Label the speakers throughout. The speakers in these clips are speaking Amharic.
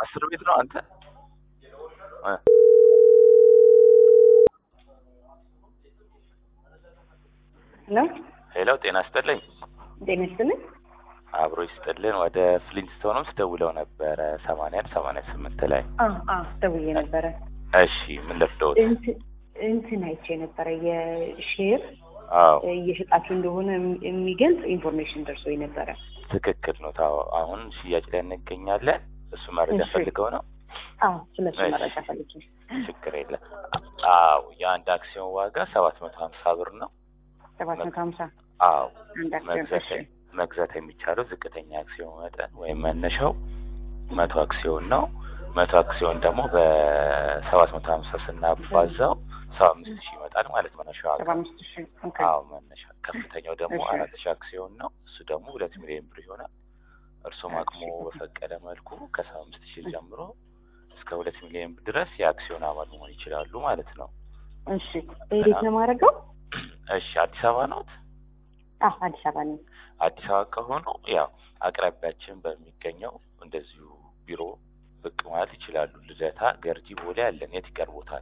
Speaker 1: አስር ቤት ነው አንተ
Speaker 2: ሄሎ
Speaker 1: ሄሎ ጤና ይስጥልኝ
Speaker 2: ጤና ይስጥልኝ
Speaker 1: አብሮ ይስጥልን ወደ ፍሊንስቶንስ ደውለው ነበር 8188 ላይ
Speaker 2: ደውዬ ነበር
Speaker 1: እሺ ምን ልፍዶት
Speaker 2: እንትን አይቼ ነበር የሼር
Speaker 1: እየሸጣችሁ
Speaker 2: እንደሆነ የሚገልጽ ኢንፎርሜሽን ደርሶኝ ነበር
Speaker 1: ትክክል ነው ታው አሁን ሽያጭ ላይ እንገኛለን እሱ መረጃ ፈልገው ነው
Speaker 2: ስለሱ መረጃ ፈልጌ
Speaker 1: ችግር የለም የአንድ አክሲዮን ዋጋ 750 ብር ነው
Speaker 2: 750 አንድ አክሲዮን
Speaker 1: መግዛት የሚቻለው ዝቅተኛ አክሲዮን መጠን ወይም መነሻው 100 አክሲዮን ነው 100 አክሲዮን ደግሞ በ750 ስናባዛው 75000 ይመጣል ማለት ነው መነሻው 75000 መነሻ ከፍተኛው ደግሞ 4000 አክሲዮን ነው እሱ ደግሞ 2 ሚሊዮን ብር ይሆናል እርሱም አቅሙ በፈቀደ መልኩ ከ75000 ጀምሮ እስከ 2 ሚሊዮን ብር ድረስ የአክሲዮን አባል መሆን ይችላሉ ማለት ነው
Speaker 2: እሺ እንዴት ነው ማረጋው
Speaker 1: እሺ አዲስ አበባ ነው
Speaker 2: አዲስ አበባ ነው
Speaker 1: አዲስ አበባ ከሆነ ያው አቅራቢያችን በሚገኘው እንደዚሁ ቢሮ ብቅ ማለት ይችላሉ ልደታ ገርጂ ቦሌ አለን የት ይቀርቦታል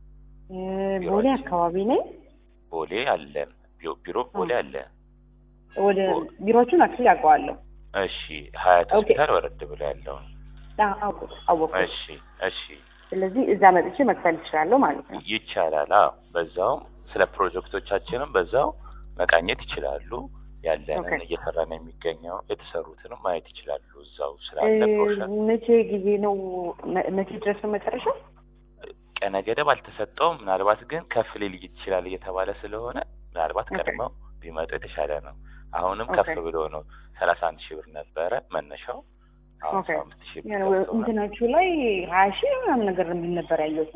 Speaker 2: ቦሌ አካባቢ ነኝ
Speaker 1: ቦሌ አለን ቢሮ ቦሌ አለ
Speaker 2: ወደ ቢሮቹን አክቹሊ አውቀዋለሁ
Speaker 1: እሺ ሀያት ሆስፒታል ወረድ ብሎ ያለው
Speaker 2: አውቀው
Speaker 1: እሺ
Speaker 2: ስለዚህ እዛ መጥቼ መክፈል ይችላል ማለት ነው
Speaker 1: ይቻላል በዛው ስለ ፕሮጀክቶቻችንም በዛው መቃኘት ይችላሉ ያለንን እየሰራን የሚገኘው የተሰሩትንም ማየት ይችላሉ እዛው ስላለ ፕሮጀክት
Speaker 2: መቼ ጊዜ ነው መቼ ድረስ ነው መጨረሻ
Speaker 1: ቀነ ገደብ አልተሰጠውም ምናልባት ግን ከፍ ሊል ይችላል እየተባለ ስለሆነ ምናልባት ቀድመው ቢመጡ የተሻለ ነው አሁንም ከፍ ብሎ ነው 31000 ብር ነበረ መነሻው አሁን 75000 ብር
Speaker 2: እንትናችሁ ላይ 20000 ምናምን ነገር ነበር ያየሁት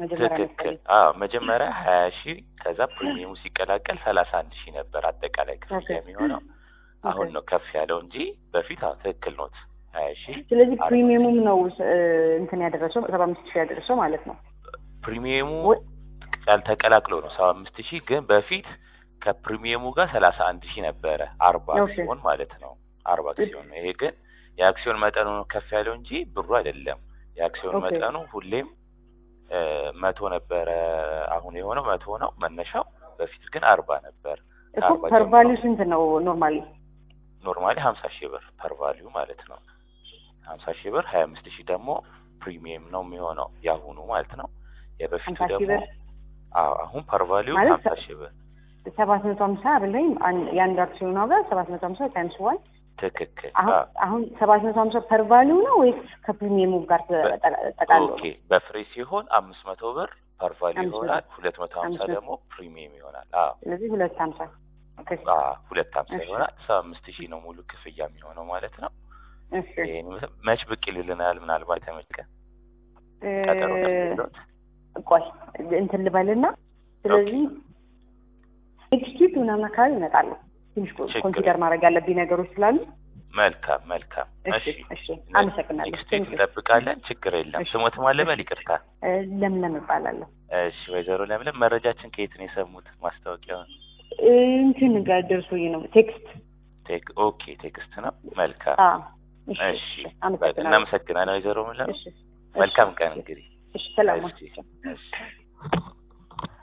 Speaker 1: መጀመሪያ 20000 ከዛ ፕሪሚየሙ ሲቀላቀል 31000 ነበር አጠቃላይ ክፍያ የሚሆነው አሁን ነው ከፍ ያለው እንጂ በፊት ትክክል ነው 20000
Speaker 2: ስለዚህ ፕሪሚየሙም ነው እንትን ያደረሰው 75000 ያደረሰው ማለት ነው
Speaker 1: ፕሪሚየሙ ያልተቀላቅሎ ነው 75000 ግን በፊት ከፕሪሚየሙ ጋር 31000 ነበረ 40 አክሲዮን ማለት ነው 40 አክሲዮን ይሄ ግን የአክሲዮን መጠኑ ነው ከፍ ያለው እንጂ ብሩ አይደለም የአክሲዮን መጠኑ ሁሌም 100 ነበረ አሁን የሆነው 100 ነው መነሻው በፊት ግን 40 ነበር
Speaker 2: እኮ ፐር ቫልዩ ስንት ነው ኖርማሊ
Speaker 1: 50000 ብር ፐር ቫልዩ ማለት ነው 50000 ብር 25000 ደግሞ ፕሪሚየም ነው የሚሆነው ያሁኑ ማለት ነው የበፊቱ ደግሞ አሁን ፐር ቫልዩ 50000 ብር
Speaker 2: 750 አይደለም የአንድ አክሲዮን ዋጋ 750 ታይምስ 1
Speaker 1: ትክክል
Speaker 2: አሁን 750 ፐር ቫልዩ ነው ወይስ ከፕሪሚየሙ ጋር ተጠቃሎ
Speaker 1: ኦኬ በፍሬ ሲሆን 500 ብር ፐር ቫልዩ ይሆናል 250 ደግሞ ፕሪሚየም ይሆናል
Speaker 2: ስለዚህ 250 ኦኬ
Speaker 1: 250 ይሆናል 75000 ነው ሙሉ ክፍያ የሚሆነው ማለት ነው እሺ መች ብቅ ይልልናል ምናልባት ተመልከ ቀጠሮ ተብሎት
Speaker 2: ቆይ እንትን ልበልና ስለዚህ ኤክስኪዩት ምናምን አካባቢ ይመጣሉ ትንሽ ኮንሲደር ማድረግ ያለብኝ ነገሮች ስላሉ
Speaker 1: መልካም
Speaker 2: እሺ አመሰግናለሁ
Speaker 1: እንጠብቃለን ችግር የለም ስሞት ማለበል ይቅርታ
Speaker 2: ለምለም እባላለሁ
Speaker 1: እሺ ወይዘሮ ለምለም መረጃችን ከየት ነው የሰሙት ማስታወቂያውን
Speaker 2: እንትን ጋር ደርሶኝ ነው
Speaker 1: ቴክስት ነው መልካም እሺ እናመሰግናለን ወይዘሮ ለምለም መልካም ቀን እንግዲህ
Speaker 2: እሺ ሰላም